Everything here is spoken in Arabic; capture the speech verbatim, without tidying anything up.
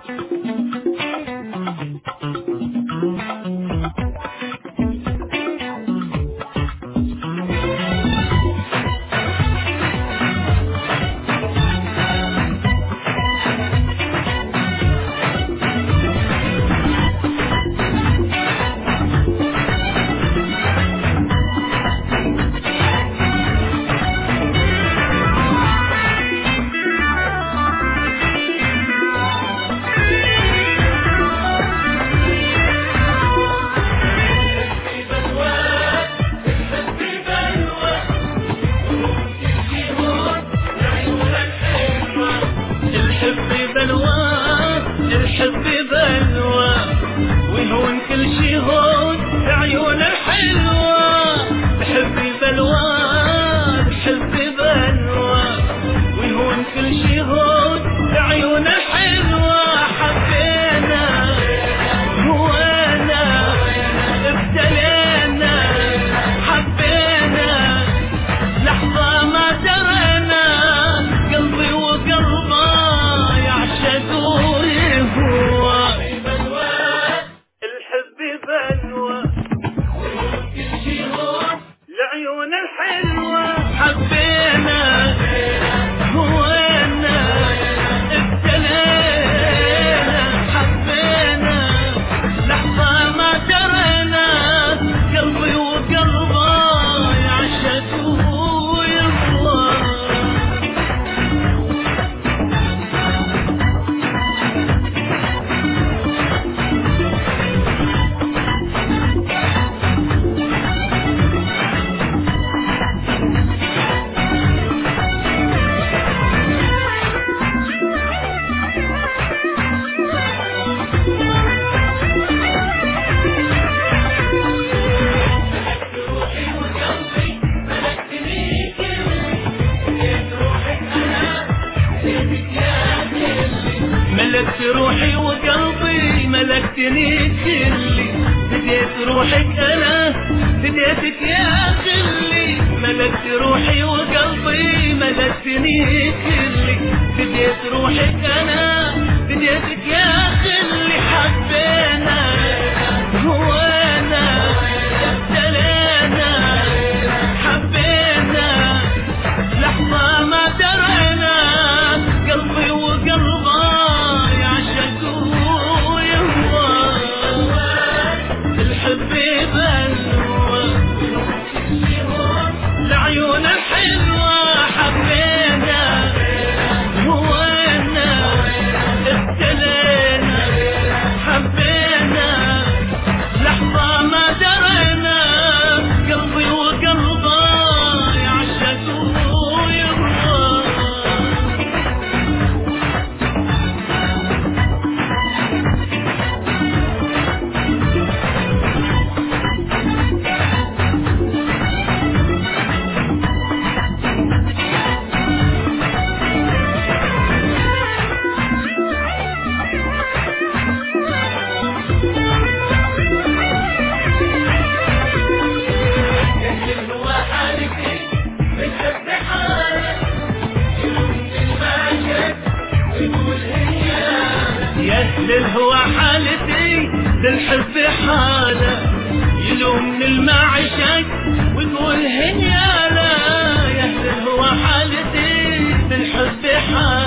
الحب بلوى ويهون كل شي هون بعيون الحلوة. الحب بلوى الحب بلوى ويهون كل شي هون بعيون الحلوة. حبينا هوانا ابتلينا حبينا لحظة ما درينا قلبي وقلبه يعشقوا ملكت روحي وقلبي ملكتني كلي بديت روحك انا بديتك يا خلي. ملكت روحي وقلبي ملكتني كلي بديت روحك انا بديتك يا خلي. حبينا هوانا ابتلينا حبينا لحظة ما درينا قلبي وقلبه العيون الحلوة. حبينا هوانا ابتلينا حبينا لحظة ما درينا قلبي وقلبه يعشقوا يرضى. للهوى حالتي للحب حالة يلوم من المعشق ويقول هنيالا. يا للهوى حالتي للحب حالة